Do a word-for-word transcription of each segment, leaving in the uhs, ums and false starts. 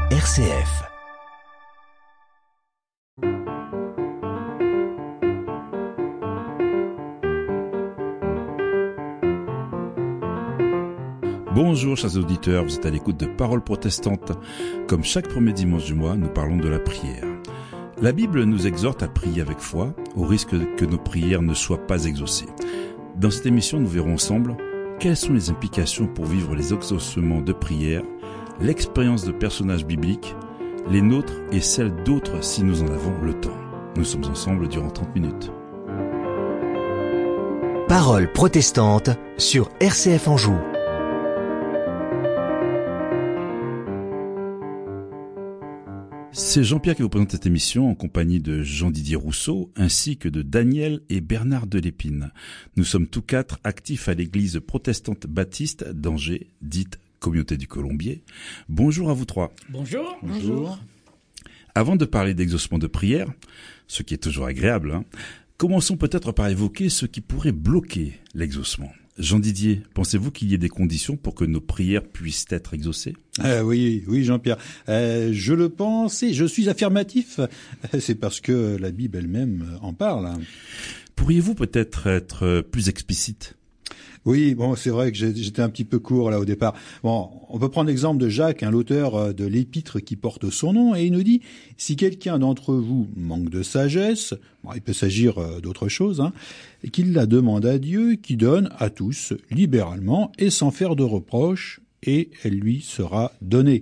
R C F. Bonjour chers auditeurs, vous êtes à l'écoute de Paroles protestantes. Comme chaque premier dimanche du mois, nous parlons de la prière. La Bible nous exhorte à prier avec foi, au risque que nos prières ne soient pas exaucées. Dans cette émission, nous verrons ensemble quelles sont les implications pour vivre les exaucements de prière, l'expérience de personnages bibliques, les nôtres et celles d'autres si nous en avons le temps. Nous sommes ensemble durant trente minutes. Paroles protestantes sur R C F Anjou. C'est Jean-Pierre qui vous présente cette émission en compagnie de Jean-Didier Rousseau ainsi que de Daniel et Bernard Delépine. Nous sommes tous quatre actifs à l'église protestante baptiste d'Angers, dite Communauté du Colombier. Bonjour à vous trois. Bonjour. Bonjour. Avant de parler d'exaucement de prière, ce qui est toujours agréable, hein, commençons peut-être par évoquer ce qui pourrait bloquer l'exaucement. Jean-Didier, pensez-vous qu'il y ait des conditions pour que nos prières puissent être exaucées ? euh, Oui, oui, Jean-Pierre. Euh, je le pense et je suis affirmatif. C'est parce que la Bible elle-même en parle. Pourriez-vous peut-être être plus explicite ? Oui, bon, c'est vrai que j'étais un petit peu court là au départ. Bon, on peut prendre l'exemple de Jacques, hein, l'auteur de l'épître qui porte son nom, et il nous dit « Si quelqu'un d'entre vous manque de sagesse, bon, il peut s'agir d'autre chose, hein, et qu'il la demande à Dieu, qui donne à tous libéralement et sans faire de reproches, et elle lui sera donnée.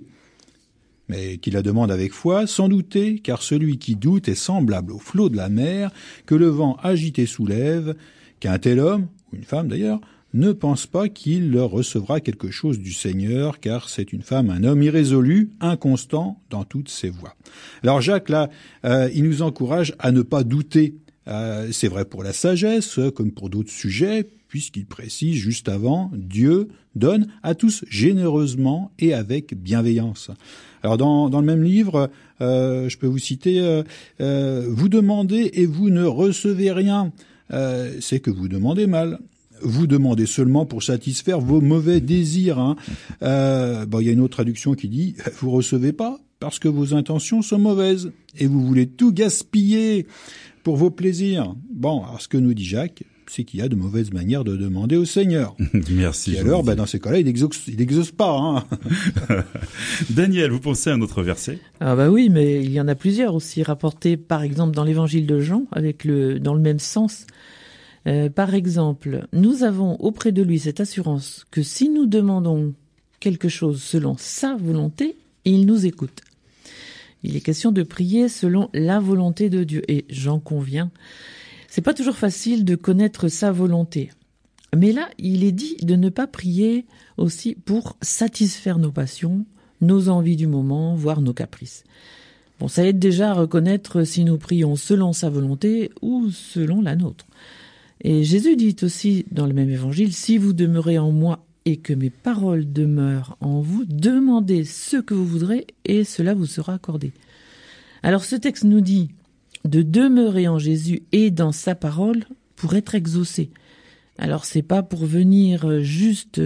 Mais qu'il la demande avec foi, sans douter, car celui qui doute est semblable au flot de la mer, que le vent agité soulève, qu'un tel homme, ou une femme d'ailleurs, ne pense pas qu'il recevra quelque chose du Seigneur, car c'est une femme, un homme irrésolu, inconstant dans toutes ses voies. » Alors Jacques, là, euh, il nous encourage à ne pas douter. Euh, c'est vrai pour la sagesse, comme pour d'autres sujets, puisqu'il précise juste avant, Dieu donne à tous généreusement et avec bienveillance. Alors dans, dans le même livre, euh, je peux vous citer, euh, euh, « Vous demandez et vous ne recevez rien. Euh, c'est que vous demandez mal. » Vous demandez seulement pour satisfaire vos mauvais désirs. Hein. Euh, bon, il y a une autre traduction qui dit « Vous recevez pas parce que vos intentions sont mauvaises et vous voulez tout gaspiller pour vos plaisirs. » Bon, alors ce que nous dit Jacques, c'est qu'il y a de mauvaises manières de demander au Seigneur. Merci. Et alors, bah, dans ces cas-là, il n'exauce, il n'exauce pas. Hein. Daniel, vous pensez à un autre verset ? Ah bah oui, mais il y en a plusieurs aussi rapportés, par exemple dans l'Évangile de Jean, avec le dans le même sens. Euh, par exemple, nous avons auprès de lui cette assurance que si nous demandons quelque chose selon sa volonté, il nous écoute. Il est question de prier selon la volonté de Dieu, et j'en conviens. C'est pas toujours facile de connaître sa volonté. Mais là, il est dit de ne pas prier aussi pour satisfaire nos passions, nos envies du moment, voire nos caprices. Bon, ça aide déjà à reconnaître si nous prions selon sa volonté ou selon la nôtre. Et Jésus dit aussi dans le même évangile, « Si vous demeurez en moi et que mes paroles demeurent en vous, demandez ce que vous voudrez et cela vous sera accordé. » Alors ce texte nous dit de demeurer en Jésus et dans sa parole pour être exaucé. Alors c'est pas pour venir juste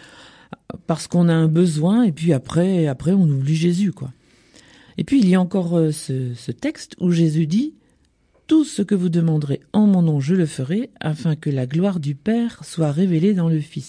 parce qu'on a un besoin et puis après, après on oublie Jésus, quoi. Et puis il y a encore ce, ce texte où Jésus dit « Tout ce que vous demanderez en mon nom, je le ferai, afin que la gloire du Père soit révélée dans le Fils. »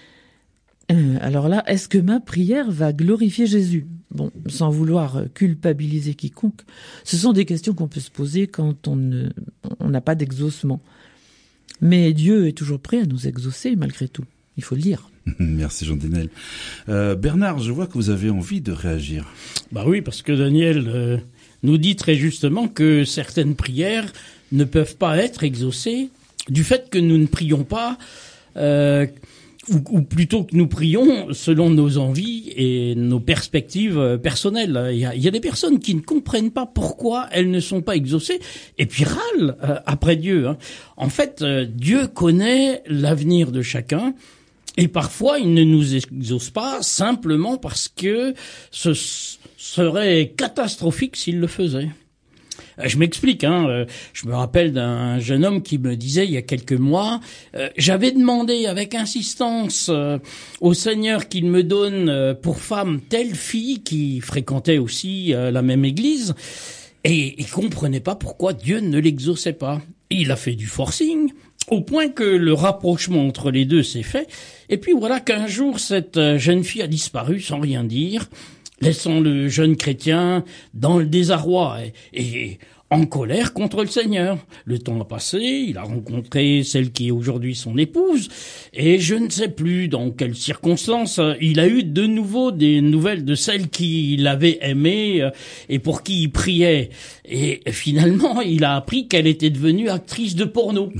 Euh, alors là, est-ce que ma prière va glorifier Jésus ? Bon, sans vouloir culpabiliser quiconque, ce sont des questions qu'on peut se poser quand on ne, on n'a pas d'exaucement. Mais Dieu est toujours prêt à nous exaucer, malgré tout. Il faut le dire. Merci Jean-Daniel. Euh, Bernard, je vois que vous avez envie de réagir. Bah oui, parce que Daniel euh, nous dit très justement que certaines prières ne peuvent pas être exaucées du fait que nous ne prions pas, euh, ou, ou plutôt que nous prions selon nos envies et nos perspectives personnelles. Il y a, il y a des personnes qui ne comprennent pas pourquoi elles ne sont pas exaucées et puis râlent euh, après Dieu. Hein. En fait, euh, Dieu connaît l'avenir de chacun. Et parfois, il ne nous exauce pas simplement parce que ce serait catastrophique s'il le faisait. Je m'explique, hein. Je me rappelle d'un jeune homme qui me disait il y a quelques mois, euh, j'avais demandé avec insistance euh, au Seigneur qu'il me donne euh, pour femme telle fille qui fréquentait aussi euh, la même église, et il comprenait pas pourquoi Dieu ne l'exauçait pas. Il a fait du forcing, au point que le rapprochement entre les deux s'est fait, et puis voilà qu'un jour cette jeune fille a disparu sans rien dire, laissant le jeune chrétien dans le désarroi et, et en colère contre le Seigneur. Le temps a passé, il a rencontré celle qui est aujourd'hui son épouse, et je ne sais plus dans quelles circonstances, il a eu de nouveau des nouvelles de celle qui l'avait aimé et pour qui il priait. Et finalement, il a appris qu'elle était devenue actrice de porno.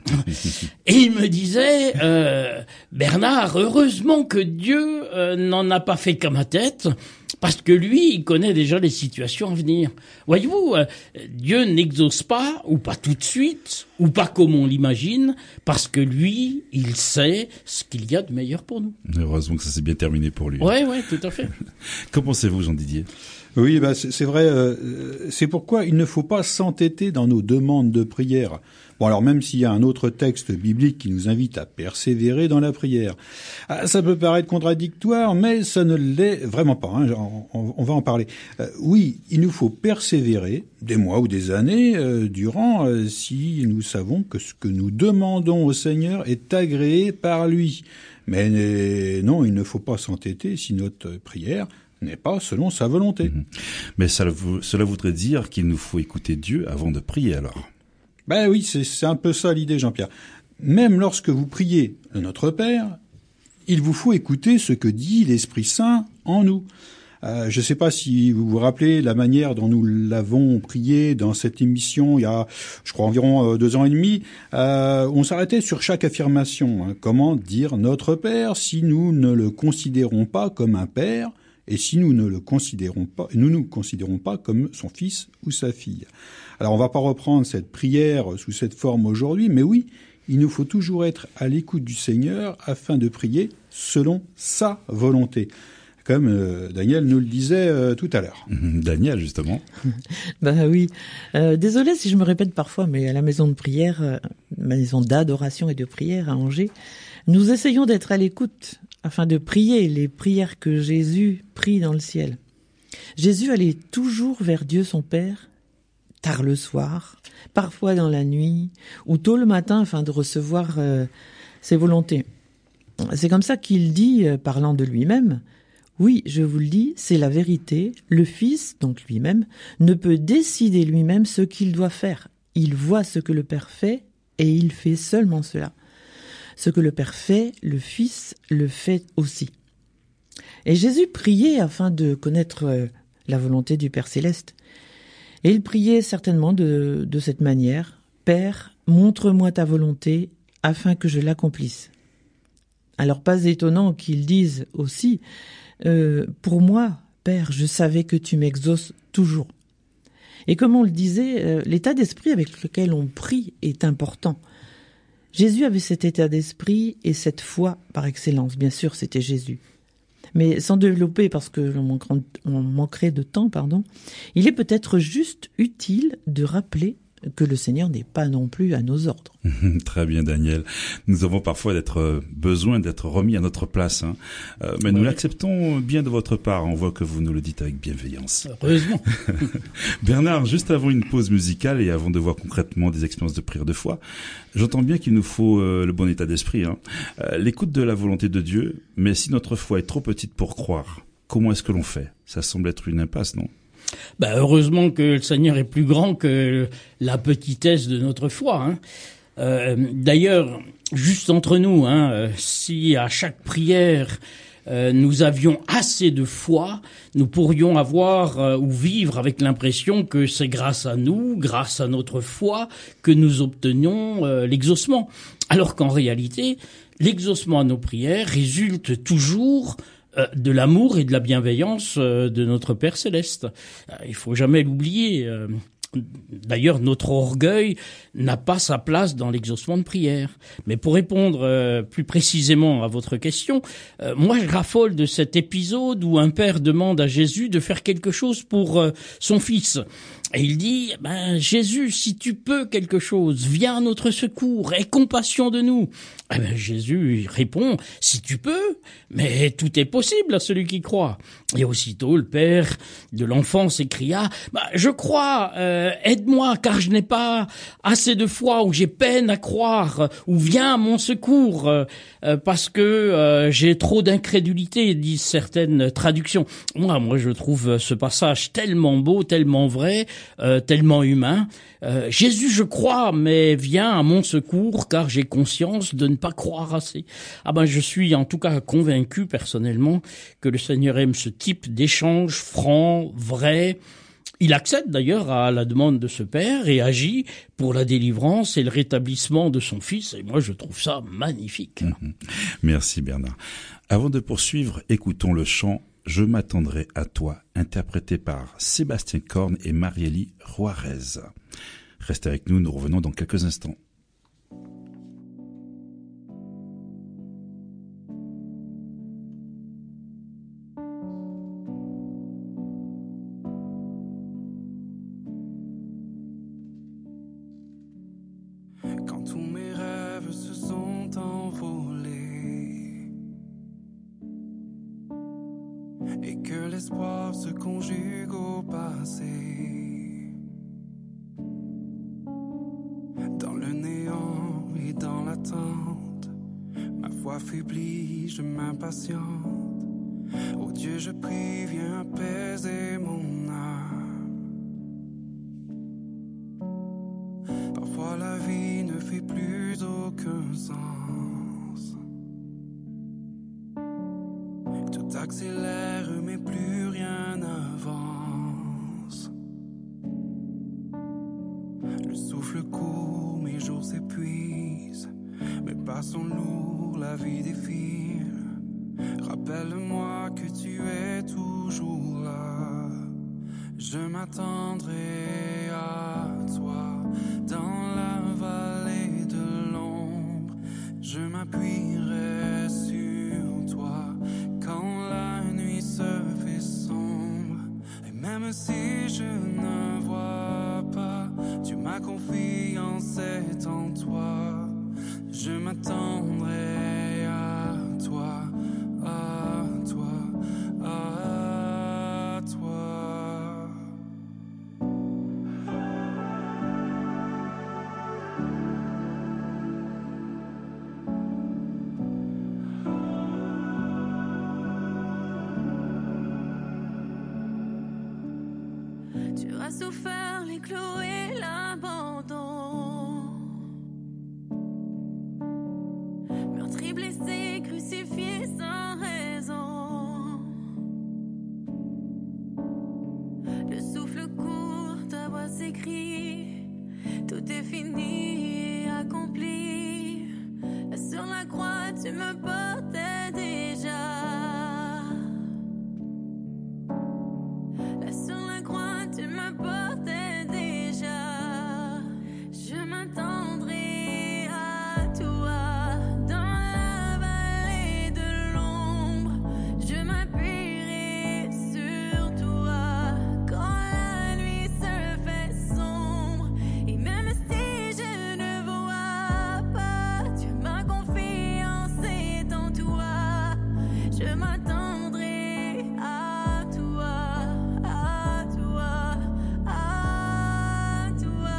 Et il me disait, euh, Bernard, heureusement que Dieu euh, n'en a pas fait qu'à ma tête, parce que lui, il connaît déjà les situations à venir. Voyez-vous, euh, Dieu n'exauce pas, ou pas tout de suite, ou pas comme on l'imagine, parce que lui, il sait ce qu'il y a de meilleur pour nous. Heureusement que ça s'est bien terminé pour lui. Ouais, ouais, tout à fait. Qu'en pensez-vous, Jean-Didier ? Oui, bah c'est, c'est vrai. Euh, c'est pourquoi il ne faut pas s'entêter dans nos demandes de prière. Bon, alors même s'il y a un autre texte biblique qui nous invite à persévérer dans la prière, ah, ça peut paraître contradictoire, mais ça ne l'est vraiment pas. Hein, on, on va en parler. Euh, oui, il nous faut persévérer des mois ou des années euh, durant euh, si nous savons que ce que nous demandons au Seigneur est agréé par lui. Mais euh, non, il ne faut pas s'entêter si notre prière n'est pas selon sa volonté. Mmh. Mais ça, cela voudrait dire qu'il nous faut écouter Dieu avant de prier alors. Ben oui, c'est, c'est un peu ça l'idée, Jean-Pierre. Même lorsque vous priez notre Père, il vous faut écouter ce que dit l'Esprit Saint en nous. Euh, je ne sais pas si vous vous rappelez la manière dont nous l'avons prié dans cette émission il y a, je crois, environ deux ans et demi. Euh, on s'arrêtait sur chaque affirmation. Hein. Comment dire notre Père si nous ne le considérons pas comme un Père et si nous ne le considérons pas, nous nous considérons pas comme son fils ou sa fille. Alors on va pas reprendre cette prière sous cette forme aujourd'hui, mais oui, il nous faut toujours être à l'écoute du Seigneur afin de prier selon sa volonté. Comme euh, Daniel nous le disait euh, tout à l'heure. Daniel, justement. Ben oui. Euh, désolé si je me répète parfois, mais à la maison de prière, euh, maison d'adoration et de prière à Angers, nous essayons d'être à l'écoute afin de prier les prières que Jésus prie dans le ciel. Jésus allait toujours vers Dieu son Père, tard le soir, parfois dans la nuit, ou tôt le matin afin de recevoir euh, ses volontés. C'est comme ça qu'il dit, euh, parlant de lui-même, « Oui, je vous le dis, c'est la vérité, le Fils, donc lui-même, ne peut décider lui-même ce qu'il doit faire. Il voit ce que le Père fait, et il fait seulement cela. Ce que le Père fait, le Fils le fait aussi. » Et Jésus priait afin de connaître euh, la volonté du Père Céleste. Et il priait certainement de, de cette manière, « Père, montre-moi ta volonté afin que je l'accomplisse. » Alors pas étonnant qu'il dise aussi, euh, « Pour moi, Père, je savais que tu m'exauces toujours. » Et comme on le disait, euh, l'état d'esprit avec lequel on prie est important. Jésus avait cet état d'esprit et cette foi par excellence. Bien sûr, c'était Jésus. Mais sans développer, parce que l'on manquerait de temps, pardon, il est peut-être juste utile de rappeler que le Seigneur n'est pas non plus à nos ordres. Très bien, Daniel. Nous avons parfois d'être euh, besoin d'être remis à notre place, hein. Euh, mais oui. Nous l'acceptons bien de votre part. On voit que vous nous le dites avec bienveillance. Heureusement. Bernard, juste avant une pause musicale et avant de voir concrètement des expériences de prière de foi, j'entends bien qu'il nous faut euh, le bon état d'esprit, hein. Euh, l'écoute de la volonté de Dieu. Mais si notre foi est trop petite pour croire, comment est-ce que l'on fait? Ça semble être une impasse, non? Ben, heureusement que le Seigneur est plus grand que la petitesse de notre foi, hein. Euh, d'ailleurs, juste entre nous, hein, euh, si à chaque prière euh, nous avions assez de foi, nous pourrions avoir euh, ou vivre avec l'impression que c'est grâce à nous, grâce à notre foi, que nous obtenions euh, l'exaucement. Alors qu'en réalité, l'exaucement à nos prières résulte toujours de l'amour et de la bienveillance de notre Père Céleste. Il faut jamais l'oublier. D'ailleurs, notre orgueil n'a pas sa place dans l'exaucement de prière. Mais pour répondre plus précisément à votre question, moi je raffole de cet épisode où un père demande à Jésus de faire quelque chose pour son fils. Et il dit, ben, Jésus, si tu peux quelque chose, viens à notre secours, aie compassion de nous. Eh ben, Jésus répond, si tu peux, mais tout est possible à celui qui croit. Et aussitôt, le père de l'enfant s'écria, bah, je crois, euh, aide-moi, car je n'ai pas assez de foi, ou j'ai peine à croire, ou viens à mon secours, euh, parce que euh, j'ai trop d'incrédulité, disent certaines traductions. Moi, moi, je trouve ce passage tellement beau, tellement vrai, euh, tellement humain. Euh, Jésus, je crois, mais viens à mon secours, car j'ai conscience de ne pas croire assez. Ah ben, je suis en tout cas convaincu personnellement que le Seigneur aime ce type d'échange franc, vrai. Il accède d'ailleurs à la demande de ce père et agit pour la délivrance et le rétablissement de son fils. Et moi, je trouve ça magnifique. Mmh. Merci Bernard. Avant de poursuivre, écoutons le chant « Je m'attendrai à toi », interprété par Sébastien Korn et Mariélie Juarez. Restez avec nous, nous revenons dans quelques instants. Quand tous mes rêves se sont envolés et que l'espoir se conjugue au passé, dans le néant et dans l'attente, ma foi faiblit, je m'impatiente. Oh Dieu, je prie, viens apaiser mon âme. Parfois la vie ne fait plus aucun sens. Tout accélère mais plus rien n'avance. Le souffle court, mes jours s'épuisent, mes pas sont lourds, la vie défile. Rappelle-moi que tu es toujours là. Je m'attendrai à toi dans la vallée de l'ombre. Je m'appuierai sur toi quand la nuit se fait sombre. Et même si je ne vois pas, tu ma confiance est en toi. Je m'attendrai à toi, à toi, à toi. Tu as souffert les clous et l'abandon, meurtri, blessé, crucifié sans raison. Le souffle court, ta voix s'écrie, tout est fini et accompli. Là sur la croix, tu me portais déjà. Là sur la croix, tu me portais déjà. Je m'attendrai à toi dans la vallée de l'ombre. Je m'appuierai sur toi quand la nuit se fait sombre. Et même si je ne vois pas, tu ma confiance est en toi. Je m'attendrai à toi, à toi, à toi.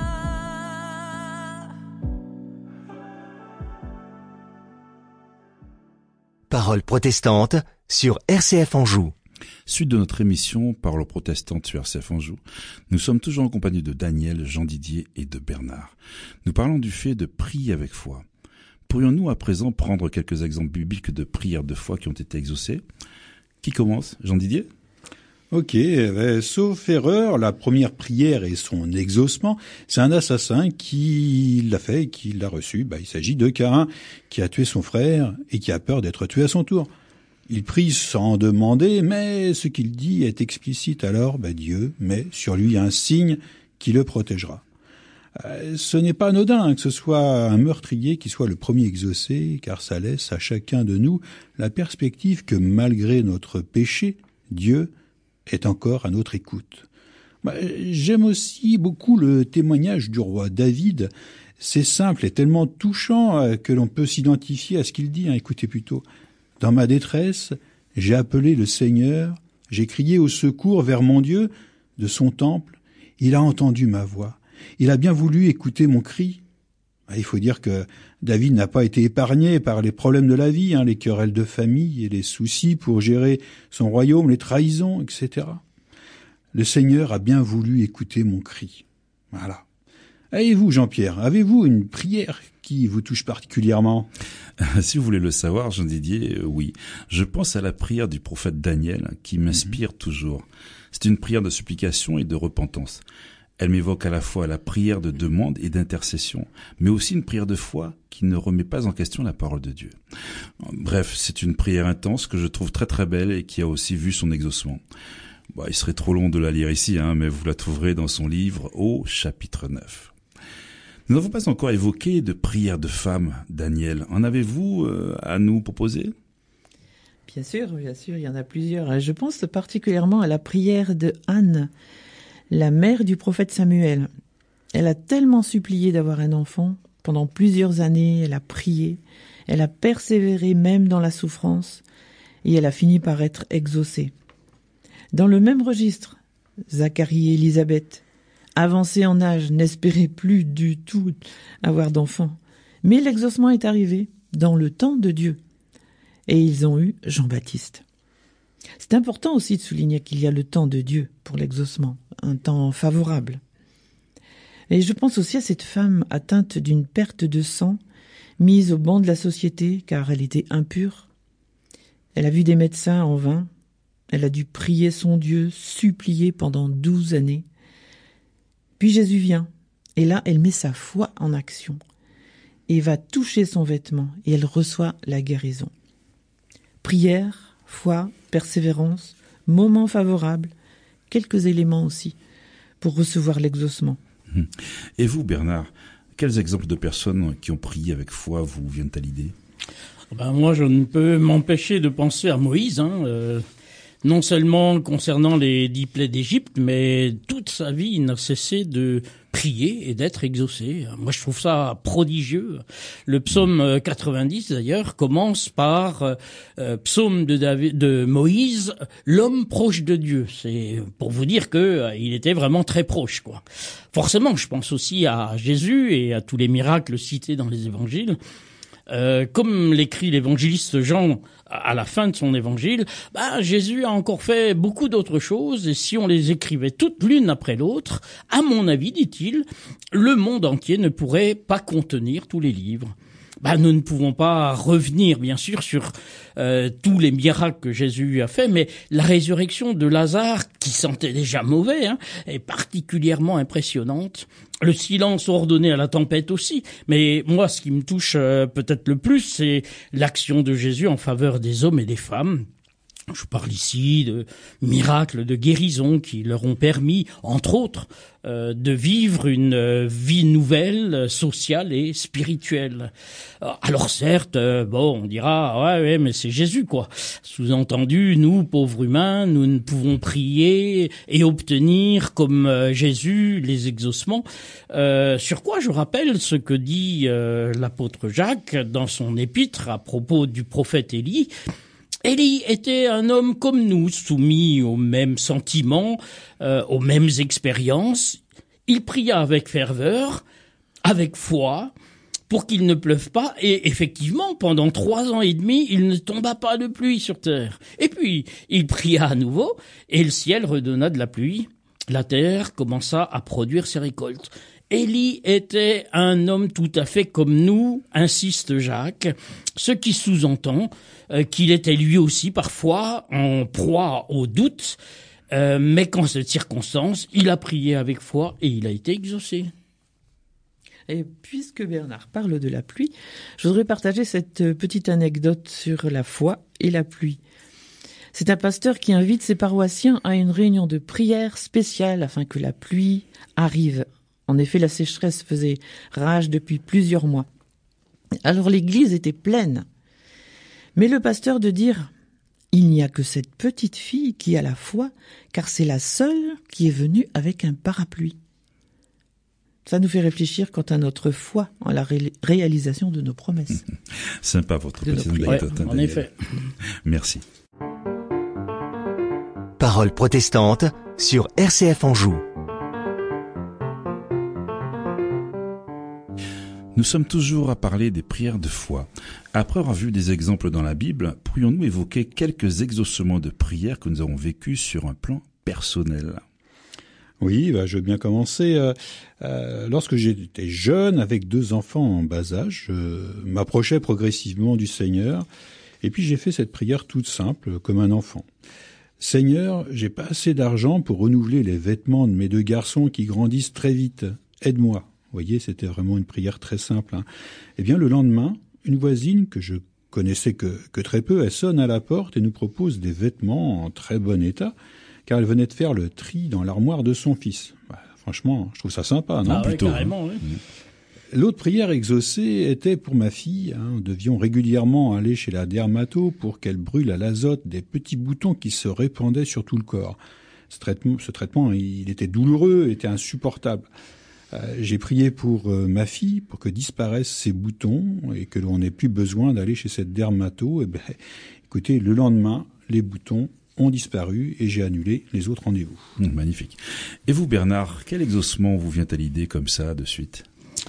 Parole protestante sur R C F Anjou. Suite de notre émission Parole protestante sur R C F Anjou, nous sommes toujours en compagnie de Daniel, Jean Didier et de Bernard. Nous parlons du fait de prier avec foi. Pourrions-nous à présent prendre quelques exemples bibliques de prières de foi qui ont été exaucées? Qui commence? Jean Didier? Ok, euh, sauf erreur, la première prière et son exaucement, c'est un assassin qui l'a fait et qui l'a reçu. Bah, il s'agit de Caïn qui a tué son frère et qui a peur d'être tué à son tour. Il prie sans demander, mais ce qu'il dit est explicite. Alors, bah, Dieu met sur lui un signe qui le protégera. Euh, ce n'est pas anodin que ce soit un meurtrier qui soit le premier exaucé, car ça laisse à chacun de nous la perspective que malgré notre péché, Dieu est encore à notre écoute. Bah, j'aime aussi beaucoup le témoignage du roi David. C'est simple et tellement touchant que l'on peut s'identifier à ce qu'il dit. Hein. Écoutez plutôt. « Dans ma détresse, j'ai appelé le Seigneur, j'ai crié au secours vers mon Dieu de son temple. Il a entendu ma voix. Il a bien voulu écouter mon cri. » Il faut dire que David n'a pas été épargné par les problèmes de la vie, hein, les querelles de famille et les soucis pour gérer son royaume, les trahisons, et cetera. Le Seigneur a bien voulu écouter mon cri. Voilà. Et vous, Jean-Pierre, avez-vous une prière qui vous touche particulièrement ? Si vous voulez le savoir, Jean-Didier, euh, oui. Je pense à la prière du prophète Daniel qui m'inspire mmh. toujours. C'est une prière de supplication et de repentance. Elle m'évoque à la fois la prière de demande et d'intercession, mais aussi une prière de foi qui ne remet pas en question la parole de Dieu. Bref, c'est une prière intense que je trouve très très belle et qui a aussi vu son exaucement. Bah, il serait trop long de la lire ici, hein, mais vous la trouverez dans son livre au chapitre neuf. Nous n'avons pas encore évoqué de prière de femme, Daniel. En avez-vous euh, à nous proposer ? Bien sûr, bien sûr, il y en a plusieurs. Je pense particulièrement à la prière de Anne, la mère du prophète Samuel. Elle a tellement supplié d'avoir un enfant. Pendant plusieurs années, elle a prié. Elle a persévéré même dans la souffrance. Et elle a fini par être exaucée. Dans le même registre, Zacharie et Élisabeth, avancés en âge, n'espéraient plus du tout avoir d'enfant. Mais l'exaucement est arrivé dans le temps de Dieu. Et ils ont eu Jean-Baptiste. C'est important aussi de souligner qu'il y a le temps de Dieu pour l'exaucement, un temps favorable. Et je pense aussi à cette femme atteinte d'une perte de sang, mise au banc de la société car elle était impure. Elle a vu des médecins en vain. Elle a dû prier son Dieu, supplier pendant douze années. Puis Jésus vient, et là elle met sa foi en action, et va toucher son vêtement, et elle reçoit la guérison. Prière, foi, persévérance, moment favorable, quelques éléments aussi pour recevoir l'exaucement. Et vous, Bernard, quels exemples de personnes qui ont prié avec foi vous viennent à l'idée ? Ben moi, je ne peux m'empêcher de penser à Moïse, hein, euh, non seulement concernant les dix plaies d'Égypte, mais toute sa vie, il n'a cessé de prier et d'être exaucé. Moi, je trouve ça prodigieux. Le psaume quatre-vingt-dix, d'ailleurs, commence par euh, psaume de, David, de Moïse, l'homme proche de Dieu. C'est pour vous dire que euh, il était vraiment très proche, quoi. Forcément, je pense aussi à Jésus et à tous les miracles cités dans les évangiles. Euh, comme l'écrit l'évangéliste Jean à la fin de son évangile, bah, Jésus a encore fait beaucoup d'autres choses, et si on les écrivait toutes l'une après l'autre, à mon avis, dit-il, le monde entier ne pourrait pas contenir tous les livres. Bah, nous ne pouvons pas revenir, bien sûr, sur euh, tous les miracles que Jésus a fait, mais la résurrection de Lazare, qui sentait déjà mauvais, hein, est particulièrement impressionnante. Le silence ordonné à la tempête aussi. Mais moi, ce qui me touche euh, peut-être le plus, c'est l'action de Jésus en faveur des hommes et des femmes. Je parle ici de miracles de guérison qui leur ont permis, entre autres, euh, de vivre une euh, vie nouvelle, euh, sociale et spirituelle. Alors certes, euh, bon, on dira, ouais, ouais, mais c'est Jésus, quoi. Sous-entendu, nous, pauvres humains, nous ne pouvons prier et obtenir, comme euh, Jésus, les exaucements. Euh, sur quoi je rappelle ce que dit euh, l'apôtre Jacques dans son épître à propos du prophète Élie. Élie était un homme comme nous, soumis aux mêmes sentiments, euh, aux mêmes expériences. Il pria avec ferveur, avec foi, pour qu'il ne pleuve pas, et effectivement, pendant trois ans et demi, il ne tomba pas de pluie sur terre. Et puis, il pria à nouveau, et le ciel redonna de la pluie. La terre commença à produire ses récoltes. Élie était un homme tout à fait comme nous, insiste Jacques, ce qui sous-entend euh, qu'il était lui aussi parfois en proie au doute, euh, mais qu'en cette circonstance, il a prié avec foi et il a été exaucé. Et puisque Bernard parle de la pluie, je voudrais partager cette petite anecdote sur la foi et la pluie. C'est un pasteur qui invite ses paroissiens à une réunion de prière spéciale afin que la pluie arrive. En effet, la sécheresse faisait rage depuis plusieurs mois. Alors l'église était pleine. Mais le pasteur de dire « Il n'y a que cette petite fille qui a la foi, car c'est la seule qui est venue avec un parapluie. Ça nous fait réfléchir quant à notre foi en la ré- réalisation de nos promesses. Sympa votre De nos petite prières. anecdote. Ouais, hein, en Daniel. effet. Merci. Parole protestante sur R C F Anjou. Nous sommes toujours à parler des prières de foi. Après avoir vu des exemples dans la Bible, pourrions-nous évoquer quelques exaucements de prières que nous avons vécus sur un plan personnel ? Oui, bah, je veux bien commencer. Euh, euh, lorsque j'étais jeune, avec deux enfants en bas âge, je m'approchais progressivement du Seigneur, et puis j'ai fait cette prière toute simple, comme un enfant. Seigneur, j'ai pas assez d'argent pour renouveler les vêtements de mes deux garçons qui grandissent très vite. Aide-moi. Vous voyez, c'était vraiment une prière très simple. Hein. Eh bien, le lendemain, une voisine que je connaissais que, que très peu, elle sonne à la porte et nous propose des vêtements en très bon état, car elle venait de faire le tri dans l'armoire de son fils. Bah, franchement, je trouve ça sympa, non ? Ah ouais, plutôt, carrément, oui. L'autre prière exaucée était pour ma fille. Hein. Nous devions régulièrement aller chez la dermato pour qu'elle brûle à l'azote des petits boutons qui se répandaient sur tout le corps. Ce traitement, ce traitement il était douloureux, était insupportable. Euh, j'ai prié pour euh, ma fille, pour que disparaissent ces boutons et que l'on n'ait plus besoin d'aller chez cette dermato. Et ben, écoutez, le lendemain, les boutons ont disparu et j'ai annulé les autres rendez-vous. Mmh, magnifique. Et vous, Bernard, quel exaucement vous vient à l'idée comme ça de suite ?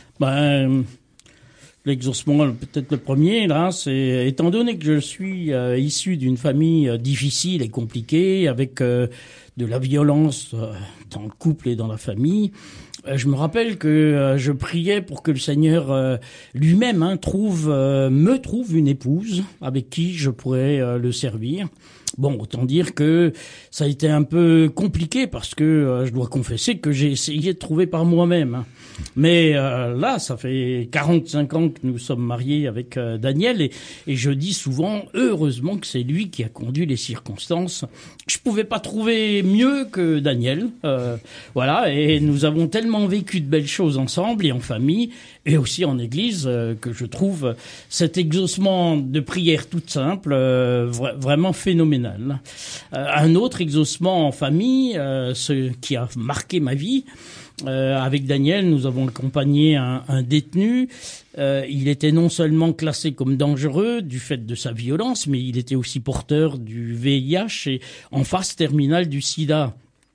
Ben, l'exaucement, peut-être le premier, là, c'est, étant donné que je suis euh, issu d'une famille euh, difficile et compliquée, avec euh, de la violence euh, dans le couple et dans la famille, euh, je me rappelle que euh, je priais pour que le Seigneur euh, lui-même hein, trouve, euh, me trouve une épouse avec qui je pourrais euh, le servir. Bon, autant dire que ça a été un peu compliqué parce que euh, je dois confesser que j'ai essayé de trouver par moi-même. Hein. Mais euh, là, ça fait quarante-cinq ans que nous sommes mariés avec euh, Daniel et, et je dis souvent, heureusement que c'est lui qui a conduit les circonstances. Je pouvais pas trouver mieux que Daniel. Euh, voilà, et nous avons tellement vécu de belles choses ensemble et en famille et aussi en église euh, que je trouve cet exaucement de prière toute simple euh, vra- vraiment phénoménal. Euh, un autre exaucement en famille, euh, ce qui a marqué ma vie, Euh, avec Daniel, nous avons accompagné un, un détenu. Euh, il était non seulement classé comme dangereux du fait de sa violence, mais il était aussi porteur du V I H et en phase terminale du sida.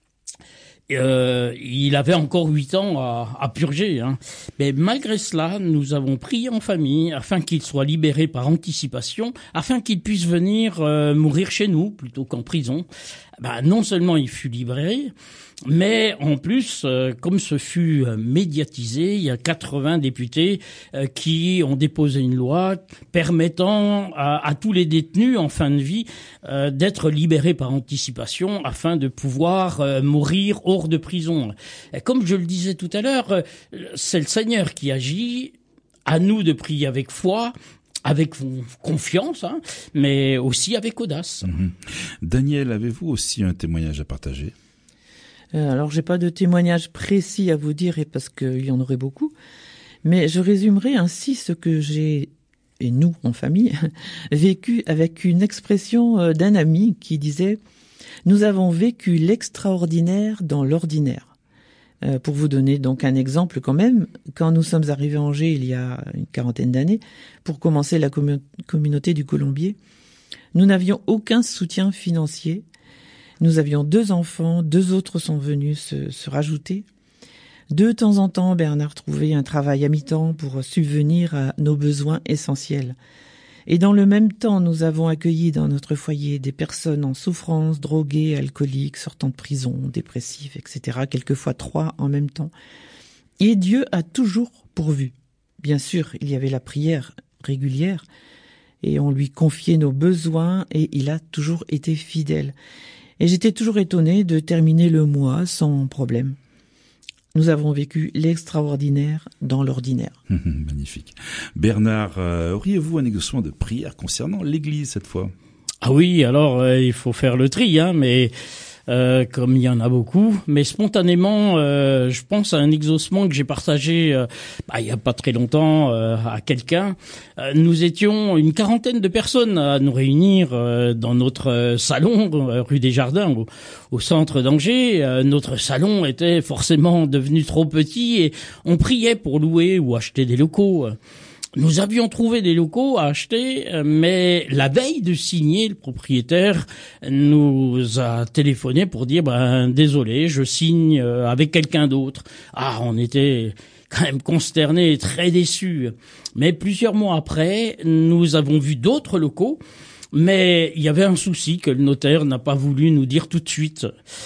Euh, il avait encore huit ans à, à purger. Hein. Mais malgré cela, nous avons prié en famille afin qu'il soit libéré par anticipation, afin qu'il puisse venir euh, mourir chez nous plutôt qu'en prison. Ben, non seulement il fut libéré, mais en plus, euh, comme ce fut euh, médiatisé, il y a quatre-vingts députés euh, qui ont déposé une loi permettant à, à tous les détenus en fin de vie euh, d'être libérés par anticipation afin de pouvoir euh, mourir hors de prison. Et comme je le disais tout à l'heure, euh, c'est le Seigneur qui agit, à nous de prier avec foi, avec confiance, hein, mais aussi avec audace. Mmh. Daniel, avez-vous aussi un témoignage à partager ? Euh, alors, j'ai pas de témoignage précis à vous dire, et parce qu'il y en aurait beaucoup, mais je résumerai ainsi ce que j'ai, et nous, en famille, vécu avec une expression d'un ami qui disait « Nous avons vécu l'extraordinaire dans l'ordinaire ». Euh, pour vous donner donc un exemple quand même, quand nous sommes arrivés à Angers il y a une quarantaine d'années, pour commencer la commun- communauté du Colombier, nous n'avions aucun soutien financier. Nous avions deux enfants, deux autres sont venus se, se rajouter. De temps en temps, Bernard trouvait un travail à mi-temps pour subvenir à nos besoins essentiels. Et dans le même temps, nous avons accueilli dans notre foyer des personnes en souffrance, droguées, alcooliques, sortant de prison, dépressives, et cetera, quelquefois trois en même temps. Et Dieu a toujours pourvu. Bien sûr, il y avait la prière régulière, et on lui confiait nos besoins, et il a toujours été fidèle. Et j'étais toujours étonnée de terminer le mois sans problème. Nous avons vécu l'extraordinaire dans l'ordinaire. Magnifique. Bernard, euh, auriez-vous un exaucement de prière concernant l'Église cette fois ? Ah oui, alors euh, il faut faire le tri, hein, mais euh, comme il y en a beaucoup. Mais spontanément, euh, je pense à un exaucement que j'ai partagé euh, bah, il y a pas très longtemps euh, à quelqu'un. Euh, nous étions une quarantaine de personnes à nous réunir euh, dans notre salon euh, rue des Jardins, au, au centre d'Angers. Euh, notre salon était forcément devenu trop petit et on priait pour louer ou acheter des locaux. Nous avions trouvé des locaux à acheter, mais la veille de signer, le propriétaire nous a téléphoné pour dire ben désolé, je signe avec quelqu'un d'autre. Ah, on était quand même consternés et très déçus. Mais plusieurs mois après, nous avons vu d'autres locaux. Mais il y avait un souci que le notaire n'a pas voulu nous dire tout de suite.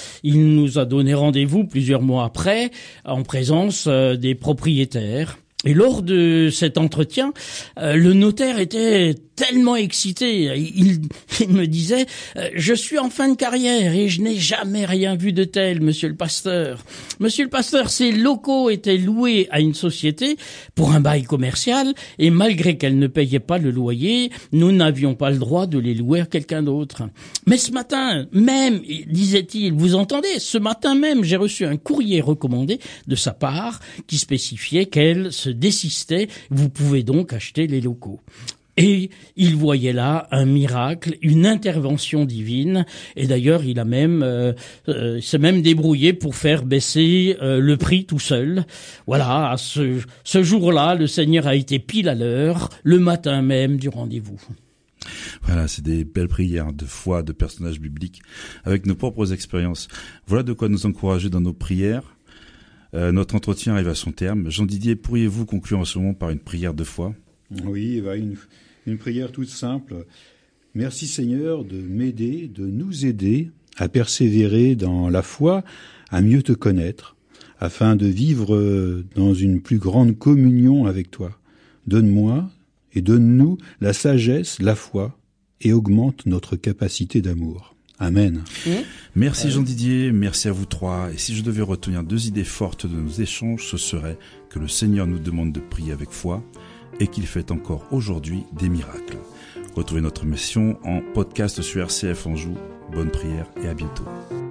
Il nous a donné rendez-vous plusieurs mois après, en présence des propriétaires. Et lors de cet entretien, euh, le notaire était tellement excité. Il, il me disait euh, « Je suis en fin de carrière et je n'ai jamais rien vu de tel, monsieur le pasteur. Monsieur le pasteur, ces locaux étaient loués à une société pour un bail commercial et malgré qu'elle ne payait pas le loyer, nous n'avions pas le droit de les louer à quelqu'un d'autre. Mais ce matin même, disait-il, vous entendez, ce matin même, j'ai reçu un courrier recommandé de sa part qui spécifiait qu'elle se désistait. Vous pouvez donc acheter les locaux. » Et il voyait là un miracle, une intervention divine. Et d'ailleurs, il a même euh, euh, s'est même débrouillé pour faire baisser euh, le prix tout seul. Voilà, ce, ce jour-là, le Seigneur a été pile à l'heure, le matin même du rendez-vous. Voilà, c'est des belles prières de foi, de personnages bibliques, avec nos propres expériences. Voilà de quoi nous encourager dans nos prières. Euh, notre entretien arrive à son terme. Jean-Didier, pourriez-vous conclure en ce moment par une prière de foi ? Oui, bah une, une prière toute simple. Merci Seigneur de m'aider, de nous aider à persévérer dans la foi, à mieux te connaître, afin de vivre dans une plus grande communion avec toi. Donne-moi et donne-nous la sagesse, la foi, et augmente notre capacité d'amour. Amen. Mmh. Merci Jean-Didier, merci à vous trois. Et si je devais retenir deux idées fortes de nos échanges, ce serait que le Seigneur nous demande de prier avec foi et qu'il fait encore aujourd'hui des miracles. Retrouvez notre mission en podcast sur R C F Anjou. Bonne prière et à bientôt.